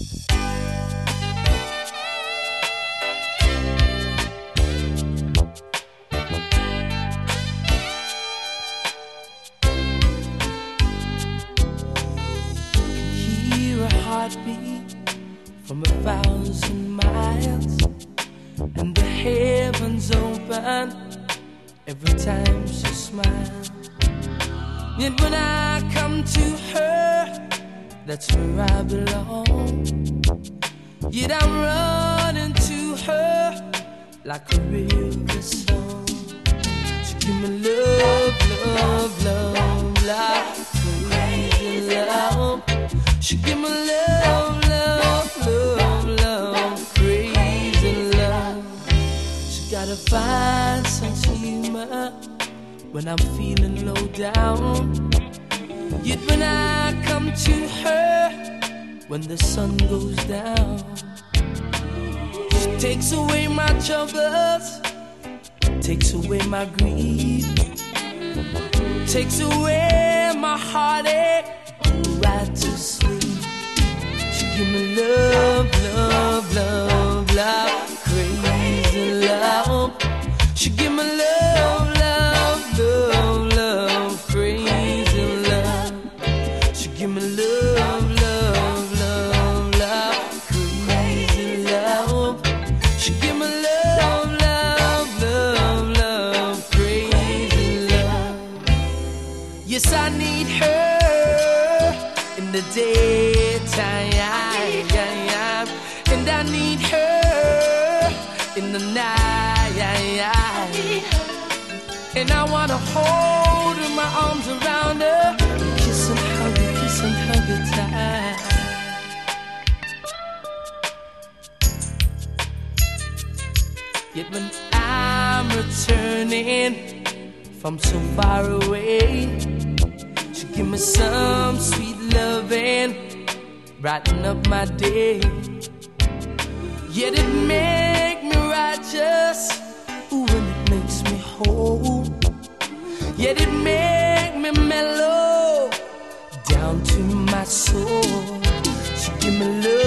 Hear a heartbeat from 1,000 miles, and the heavens open every time she smiles. Yet when I come to her, that's where I belong. Yet I'm running to her like a river song. She give me love, love, love, love, crazy love. She give me love, love, love, love, crazy love. She gotta find sense of humor when I'm feeling low down. Yet when I come to her, when the sun goes down, she takes away my troubles, takes away my grief, takes away my heartache, right to sleep. She give me love, love, love, love, crazy love. She give me love, love, love, love, crazy love. She give me love, love, love, love, crazy love. She give me love, love, love, love, crazy love. Yes, I need her in the daytime, and I need her in the night. And I wanna hold her, my arms around her, kiss and hug her tight. Yet when I'm returning from so far away, she give me some sweet loving, brighten up my day. Yet it make me righteous, ooh, and it makes me whole. Yet it make me mellow down to my soul. She give me love.